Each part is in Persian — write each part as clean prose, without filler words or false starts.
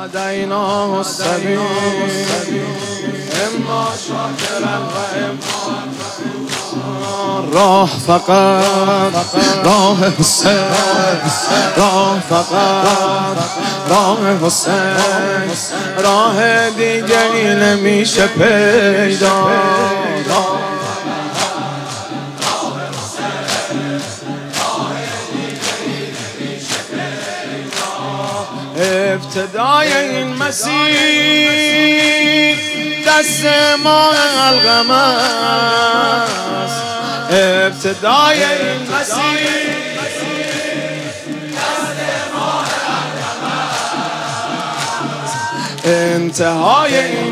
هدیناه السبیل اما شاکرا و اما راه فقط راه حسین، راه فقط راه حسین، راه دیگری نمیشه پیدا. ابتدای این مسیر دست ما القم است، ابتدای این مسیر دست ما القم است، انتهای این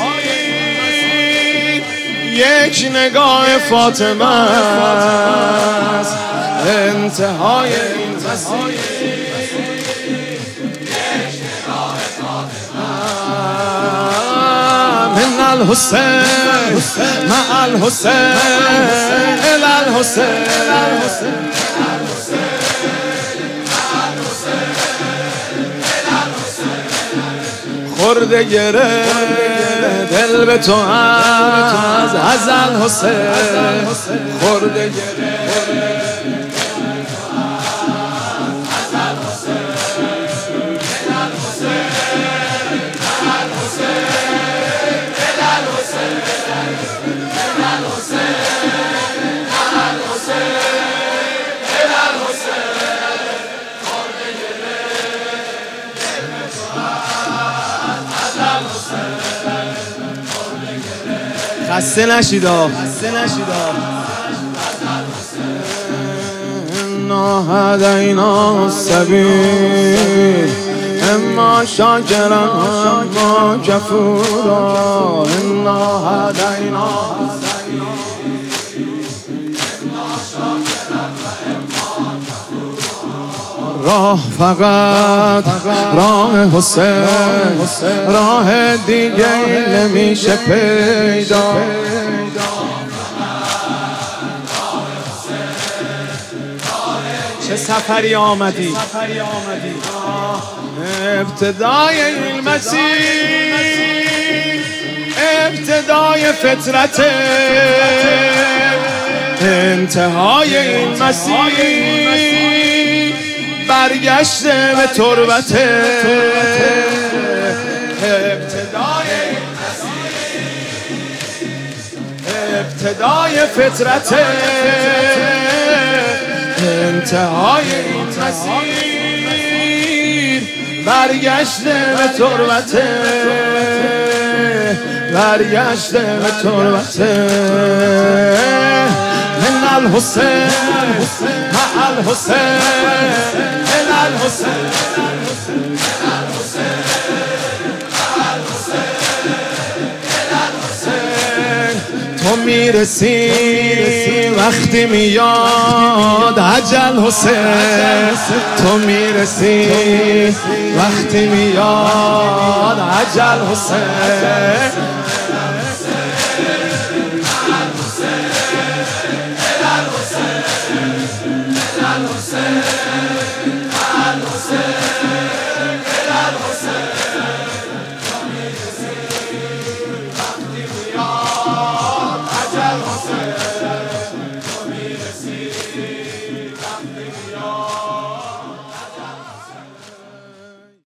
مسیر یک نگاه فاطمه است، انتهای این مسیر من الحسین مع الحسین الى الحسین، خورده گره دل به تو از الحسین، خورده گره خسته نشیدا، خسته نشیدا. انا هدیناه السبیل اما شاکرا و اما کفورا، انا هدیناه السبیل اما شاکرا و اما کفورا، راه فقط راه حسین، راه دیگه نمیشه پیدا. چه سفری آمدی، ابتدای این مسیر ابتدای فطرت، انتهای این مسیر برگشته به تربت، ابتدای این مسیر ابتدای فطرت، انتهای این مسیر برگشته به تربت، برگشته به تربت. من الحسین مع الحسین الى الحسین، تو میرسی وقتی میاد اجل حسین، تو میرسی وقتی میاد اجل حسین،